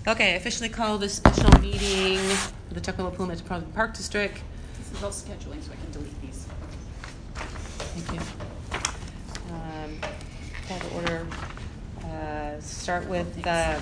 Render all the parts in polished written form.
Okay, I officially call this special meeting of the Tukwila Pool Metropolitan Park District. This is all scheduling, so I can delete these. Thank you. Call to order. Start with the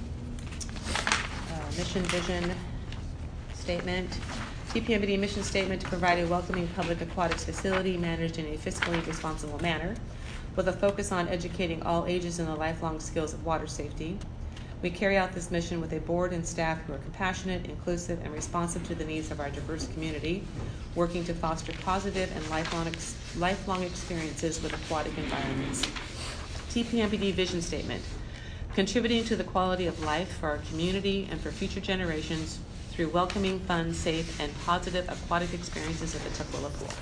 mission vision statement. TPMD mission statement to provide a welcoming public aquatics facility managed in a fiscally responsible manner with a focus on educating all ages in the lifelong skills of water safety. We carry out this mission with a board and staff who are compassionate, inclusive, and responsive to the needs of our diverse community, working to foster positive and lifelong experiences with aquatic environments. TPMPD vision statement, contributing to the quality of life for our community and for future generations through welcoming, fun, safe, and positive aquatic experiences at the Tukwila Pool.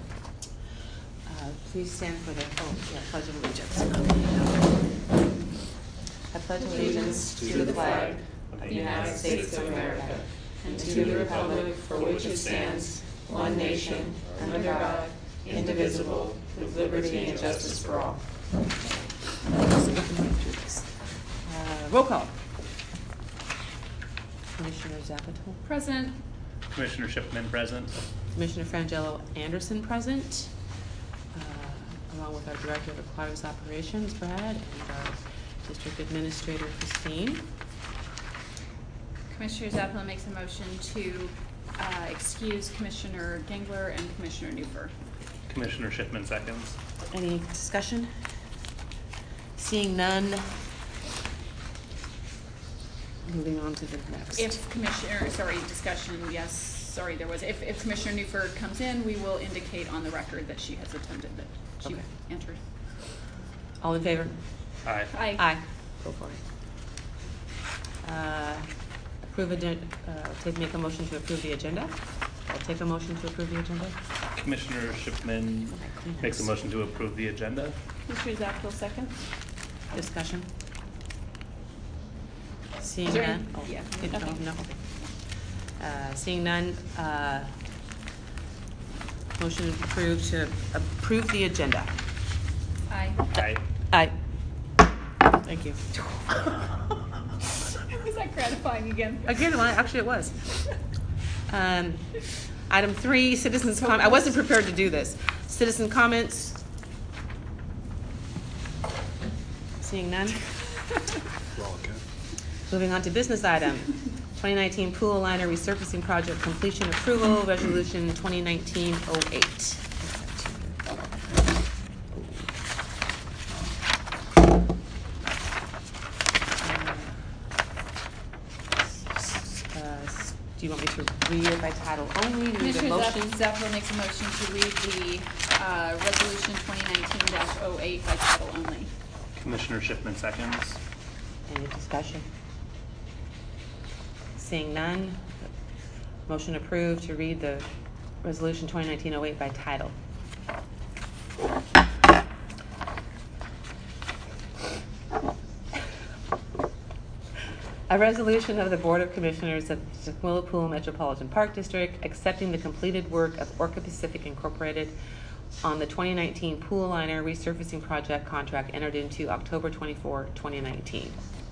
Please stand for the Pledge of Allegiance. I pledge allegiance to the flag of the United States of America and to the republic for which it stands, one nation, under God, indivisible, with liberty and justice for all. Roll call. Commissioner Zapata. Present. Commissioner Shipman present. Commissioner Frangelo Anderson present, along with our Director of Aquatics Operations, Brad, and our District Administrator, Christine. Commissioner Zappala makes a motion to excuse Commissioner Gengler and Commissioner Newfer. Commissioner Shipman seconds. Any discussion? Seeing none, moving on to the next. If Commissioner, discussion, yes, there was. If Commissioner Newfer comes in, we will indicate on the record that she has attended, that she entered. All in favor? Aye. Aye. Aye. Go for it. Make a motion to approve the agenda. I'll take a motion to approve the agenda. Commissioner Shipman makes a motion to approve the agenda. Commissioner Zappala seconds. Discussion. Seeing Is there none. any- yeah. No. Seeing none. Motion approved to approve the agenda. Aye. Aye. Aye. Thank you. Was that gratifying again? Again, well, actually it was. Item 3, citizens' comment. I wasn't prepared to do this. Citizen comments. Seeing none. Moving on to business item. 2019 pool liner resurfacing project completion approval, resolution 2019-08. Do you want me to read it by title only? Do you need a Commissioner motion? Zappala makes a motion to read the resolution 2019-08 by title only. Commissioner Shipman seconds. Any discussion? Seeing none, motion approved to read the resolution 2019-08 by title. A resolution of the Board of Commissioners of the Tukwila Pool Metropolitan Park District accepting the completed work of Orca Pacific Incorporated on the 2019 pool liner resurfacing project contract entered into October 24, 2019.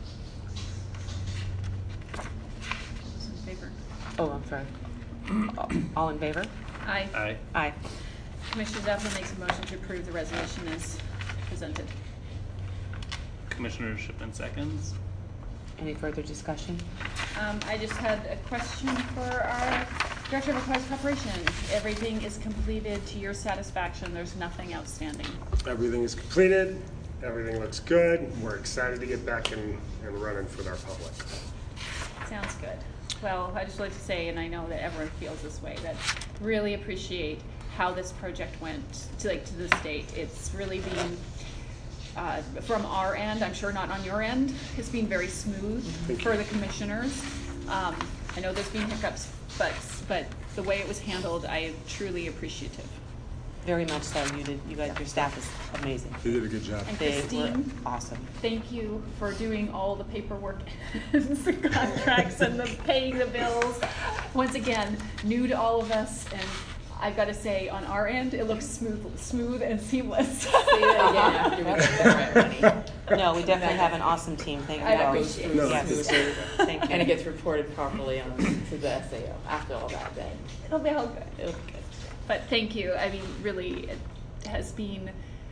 In favor? Oh, I'm sorry. All in favor? Aye. Aye. Aye. Commissioner Zappala makes a motion to approve the resolution as presented. Commissioner Shipman seconds. Any further discussion? I just had a question for our Director of Aquatics Operations. Everything is completed to your satisfaction. There's nothing outstanding. Everything is completed. Everything looks good. We're excited to get back and running for our public. Sounds good. Well, I just like to say, and I know that everyone feels this way, that really appreciate how this project went to the state. It's really been, from our end, I'm sure not on your end, it's been very smooth for the commissioners. I know there's been hiccups, but the way it was handled, I am truly appreciative. Very much so. You guys, your staff is amazing. You did a good job. And They Christine, were awesome. thank you for doing all the paperwork, the contracts, and the paying the bills. Once again, new to all of us, and I've got to say, on our end, it looks smooth and seamless. Say that again after we get the grant money. No, we definitely have an awesome team, thank you I both. appreciate it. No, Yes, smoothly. thank you. And it gets reported properly on to the SAO after all that, then It'll be all good. it'll be good. But thank you. I mean, really, it has been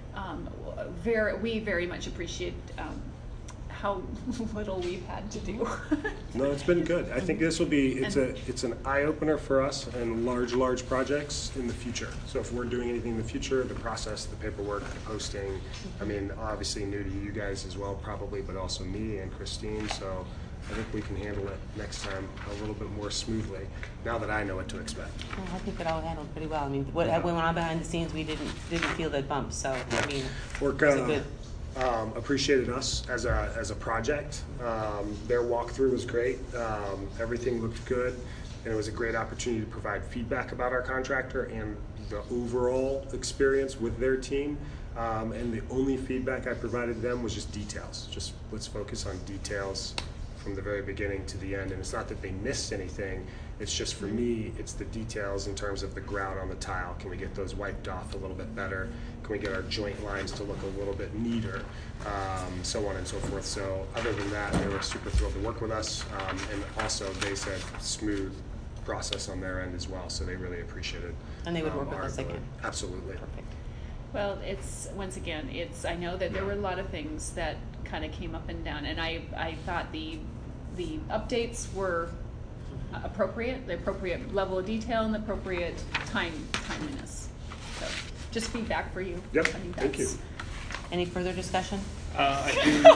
we very much appreciate how little we've had to do. No, it's been good. I think this will be, it's an eye-opener for us and large projects in the future. So if we're doing anything in the future, the process, the paperwork, the posting, I mean, obviously new to you guys as well probably, but also me and Christine, so I think we can handle it next time a little bit more smoothly, now that I know what to expect. Well, I think it all handled pretty well. I mean, when went on behind the scenes, we didn't feel that bump, so, I mean, Work, it's a good. appreciated us as a project. Their walkthrough was great. Everything looked good, and it was a great opportunity to provide feedback about our contractor and the overall experience with their team. And the only feedback I provided them was just details. Just let's focus on details from the very beginning to the end. And it's not that they missed anything. It's just for me, it's the details in terms of the grout on the tile. Can we get those wiped off a little bit better? Can we get our joint lines to look a little bit neater? So on and so forth. So other than that, they were super thrilled to work with us. And also they said smooth process on their end as well. So they really appreciated And they would work with our us ability. again. Absolutely. Perfect. Well, it's, once again, I know that there were a lot of things that kind of came up and down, and I thought the updates were appropriate, the appropriate level of detail and the appropriate timeliness. So, just feedback for you. Yep, I think thank you. that's- Any further discussion? I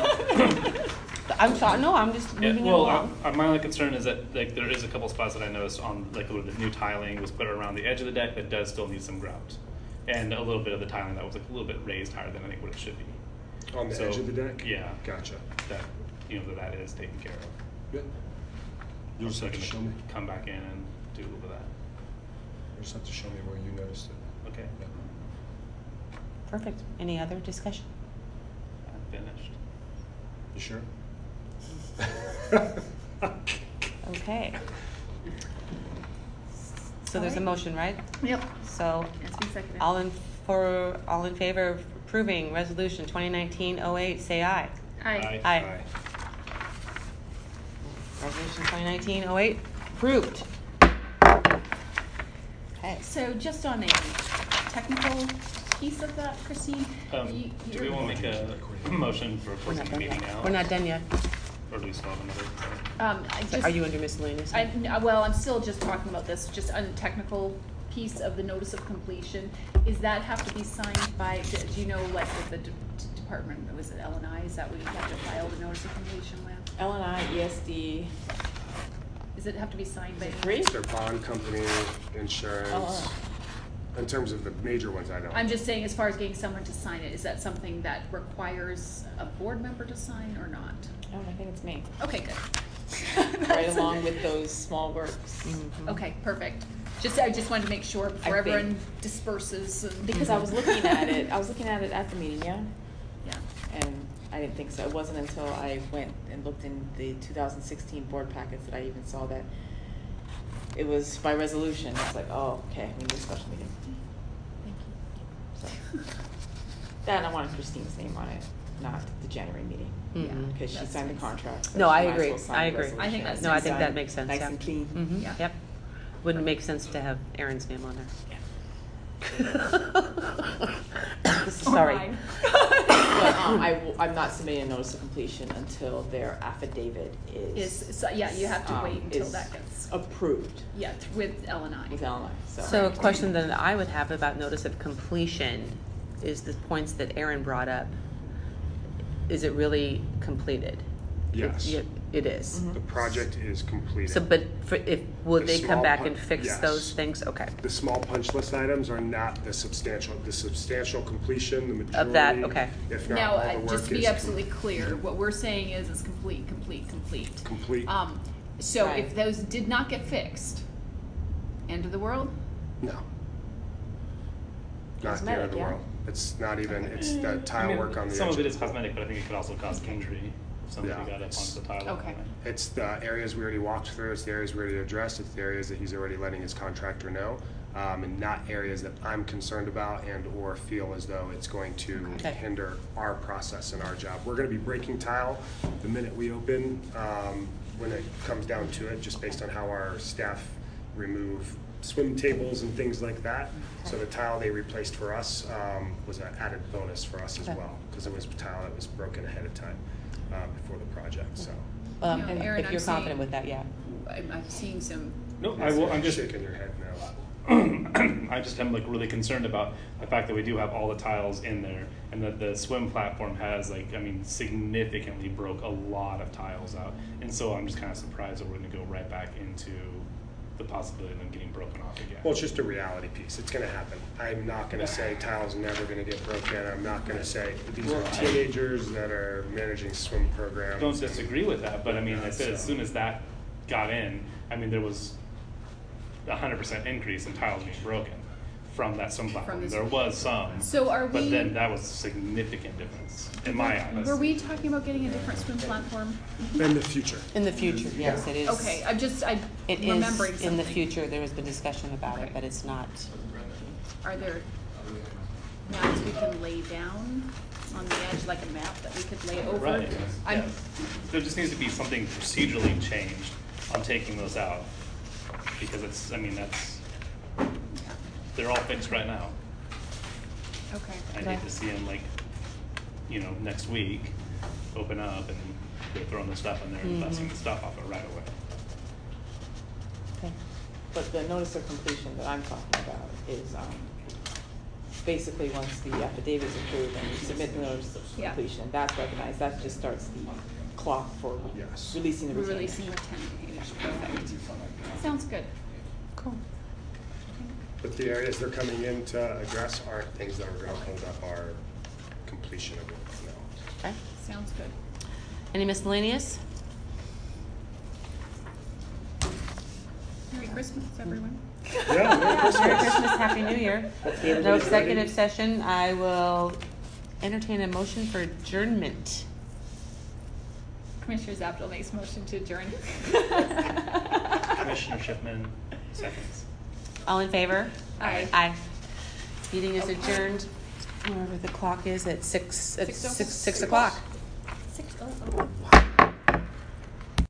do. I'm sorry, no, I'm just Yeah, moving it well, along. my only concern is that like there is a couple spots that I noticed on like where the new tiling was put around the edge of the deck that does still need some grout, and a little bit of the tiling that was like a little bit raised higher than I think what it should be. On the So, edge of the deck? Yeah. Gotcha. That that is taken care of. Good. You'll just So I have to can show me. come back in and do a little bit of that. You just have to show me where you noticed it. Okay. Yeah. Perfect. Any other discussion? I'm finished. You sure? Okay. So there's a motion, right? Yep, So, it's been seconded. all in favor of approving resolution 2019-08, say aye. Aye. Aye. Resolution 2019-08, approved. Okay. So just on a technical piece of that, Christine, Do we want to make a motion for We're closing not the done meeting yet. now? We're not done yet. Or do we still have another? I So just, are you under miscellaneous? well, I'm still just talking about this, just on the technical piece of the notice of completion. Is that have to be signed by, do you know, like with the department, was it L&I, is that what you have to file the notice of completion with? L&I, ESD, Does it have to be signed by? three? It's their bond company, insurance. Oh. In terms of the major ones, I don't. I'm just saying, as far as getting someone to sign it, is that something that requires a board member to sign or not? Oh, I think it's me. Okay, good. Right along with those small works. Mm-hmm. Okay, perfect. I just wanted to make sure before I think- everyone disperses and. Because I was looking at it, at the meeting, yeah, Yeah. and I didn't think so. It wasn't until I went and looked in the 2016 board packets that I even saw that it was by resolution. It's like, oh, okay, we need a special meeting. Thank you. So, that and I wanted Christine's name on it, not the January meeting, Mhm. because she That's signed the nice. contract. so No, she I might as agree. well sign I the agree. resolution. I think that's No, I think nice. that makes sense, Nice yeah. and clean. Mm-hmm, Yeah. yep. Wouldn't make sense to have Aaron's name on Yeah. there. Sorry. Fine. But I'm not submitting a notice of completion until their affidavit is. So, yeah, you have to wait until is that gets, approved yeah, with L&I. with Illinois, so. So a question that I would have about notice of completion is the points that Aaron brought up. Is it really completed? Yes. It is. Mhm. The project is completed. So, but will The they come small back pun- and fix yes. those things? Okay. The small punch list items are not the substantial completion, the majority. Of that, okay. If not, Now, all the work just to be is absolutely clear, what we're saying is complete. complete. So Right. if those did not get fixed, end of the world? No. Not the end of Cosmetic, the yeah. world. It's not even, it's that tile work on the edge. Some of it is cosmetic, but I think it could also cause injury. as soon as we Yeah, got up it's- onto the tile line. Okay. It's the areas we already walked through, it's the areas we already addressed, it's the areas that he's already letting his contractor know, and not areas that I'm concerned about and or feel as though it's going to Okay. hinder our process and our job. We're gonna be breaking tile the minute we open, when it comes down to it, just based on how our staff remove swim tables and things like that. So the tile they replaced for us, was an added bonus for us as Okay. well, because it was tile that was broken ahead of time, before the project, so. You know, And Erin, if I'm you're seeing- confident with that, yeah. I'm seeing some. No, I will, I'm just, Shaking your head now. I just am like really concerned about the fact that we do have all the tiles in there and that the swim platform has like, I mean, significantly broke a lot of tiles out. And so I'm just kind of surprised that we're gonna go right back into the possibility of them getting broken off again. Well, it's just a reality piece. It's gonna happen. I'm not gonna say tile's never gonna get broken. I'm not gonna say, these are teenagers that are managing swim programs. Don't disagree with that, but I mean, I said as soon as that got in, I mean, there was 100% increase in tiles being broken from that swim platform. this- There was some, So are but we- then that was a significant difference in my eyes. Were we talking about getting a different swim platform? In the future. In the future, yes, it is. Okay, I'm It remembering is something. in the future, there has been discussion about it, Okay. but it's not. Are there maps we can lay down on the edge, like a map that we could lay over? Right, I'm- yeah. There just needs to be something procedurally changed on taking those out. Because it's, I mean, that's, they're all fixed right now. Okay. I Okay. hate to see them like, you know, next week, open up and they're throwing the stuff in there and busting the stuff off it right away. Okay. But the notice of completion that I'm talking about is, basically once the affidavit is approved and you submit the notice of Yeah. completion, that's recognized, that just starts the clock for Yes. releasing the We're retainer. releasing the tenant, perfect. Sounds good. Cool. But the areas they're coming in to address aren't things that are gonna hold up our completion of it, no. Okay. Sounds good. Any miscellaneous? Merry Christmas, everyone. Yeah, Merry Merry Christmas. Christmas, Happy New Year. Hopefully No everybody's executive ready. session. I will entertain a motion for adjournment. Commissioner Zaptel makes motion to adjourn. Commissioner Shipman, seconds. All in favor? Aye. Aye. Meeting is adjourned, wherever the clock is, at 6 o'clock. 6:00.